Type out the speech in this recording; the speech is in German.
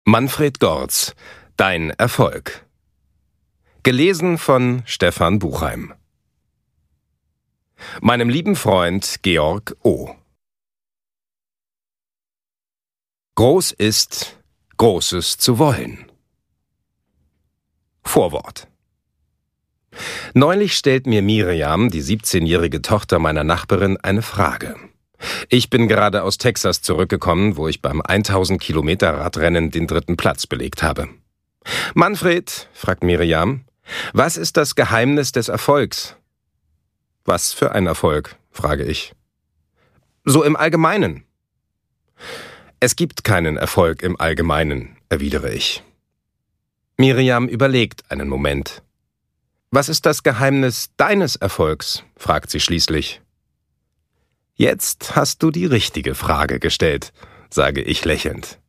Manfred Gorz, Dein Erfolg. Gelesen von Stefan Buchheim. Meinem lieben Freund Georg O. Groß ist, Großes zu wollen. Vorwort. Neulich stellt mir Miriam, die 17-jährige Tochter meiner Nachbarin, eine Frage. Ich bin gerade aus Texas zurückgekommen, wo ich beim 1000 Kilometer Radrennen den 3. Platz belegt habe. Manfred, fragt Miriam, was ist das Geheimnis des Erfolgs? Was für ein Erfolg, frage ich. So im Allgemeinen. Es gibt keinen Erfolg im Allgemeinen, erwidere ich. Miriam überlegt einen Moment. Was ist das Geheimnis deines Erfolgs? Fragt sie schließlich. Jetzt hast du die richtige Frage gestellt, sage ich lächelnd.